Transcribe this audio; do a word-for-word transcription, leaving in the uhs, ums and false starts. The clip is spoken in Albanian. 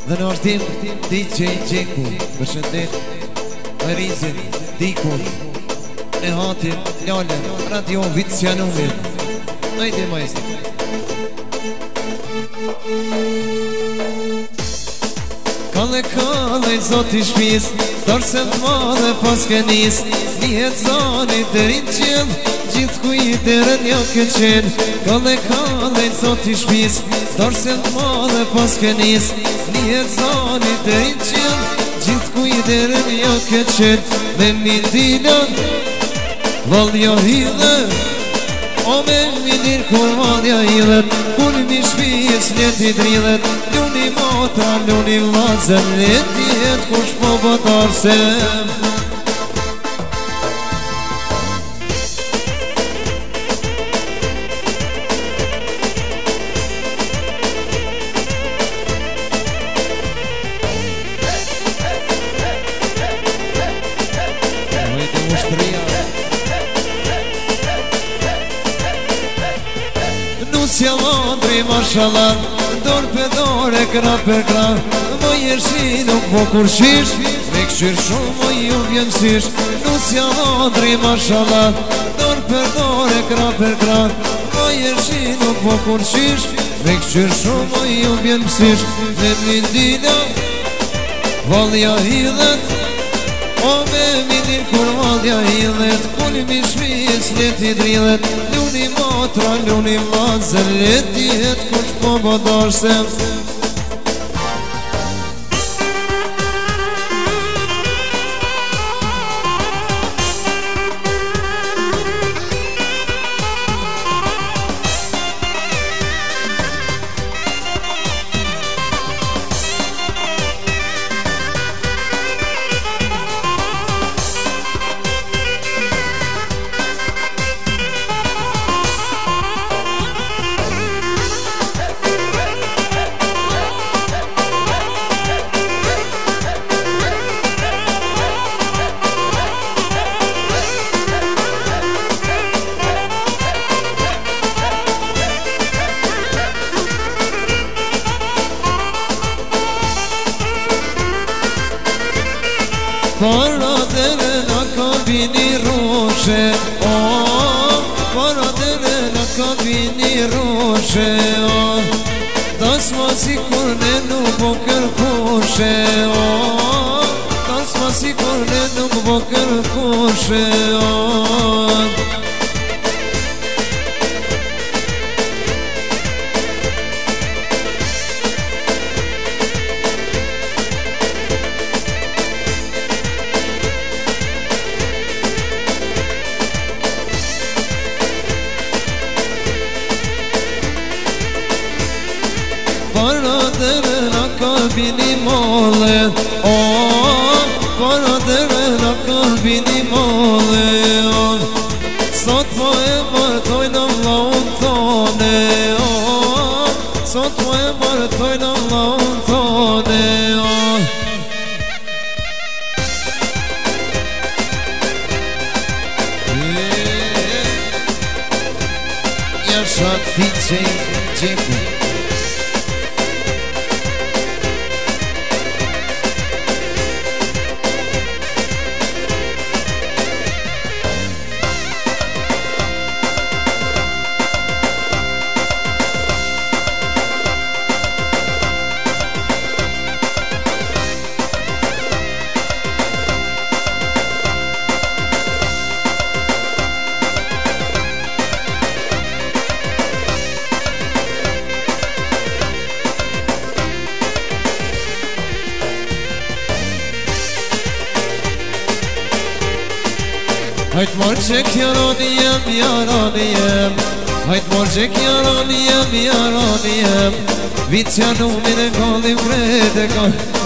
Dhe në artim D J Gjeku, përshëndet Marizin, Dikun, Nehatin, Lalen, Radio Vicianumin. Ajde majstër. Kalle kalle i zot i shpis, dorse të madhe pas kenis, lihet zani dërin qëll, gjithë ku i dërën ja këtë qenë. Kalle kalle i zot i shpis, dorse të madhe pas kenis, lihet zani dërin qëll, gjithë ku i dërën ja këtë qenë. Me mindilan, valja hile, o me mindir kur valja hilet, kur mi shpis leti drillet, luni motra, luni vlazen, leti jet kush po bëtarsem. Nusja Andri mashallah, dor për dore, kra për kra, më jërshi nuk po kurshish, me këshyr shumë më ju vjen sish. Nusja Andri mashallah, dor për dore, kra për kra, më jërshi nuk po kurshish, me këshyr shumë më ju vjen sish. Me mindina, valja hidhet, o me mindin kur valja hidhet, kulli mi shmis leti drillet, luni motra, luni vlazen, leti jet kush po bëtarsem. Para dere na kabini roshe, oh, para dere na kabini roshe, oh, tas ma si kur ne nuk po kërkoshe, oh, tas ma si kur ne nuk po kërkoshe, oh. Para dere na kabini mole, oh, para dere na kabini mole, oh, sot po e martoj në vllaun tone, oh, sot po e martoj në vllaun tone, oh. Jashat D J Gjeku. Hajt marë që kjarani jem, jarani jem, hajt marë që kjarani jem, jarani jem, Vicianumin e kallim vrede ka.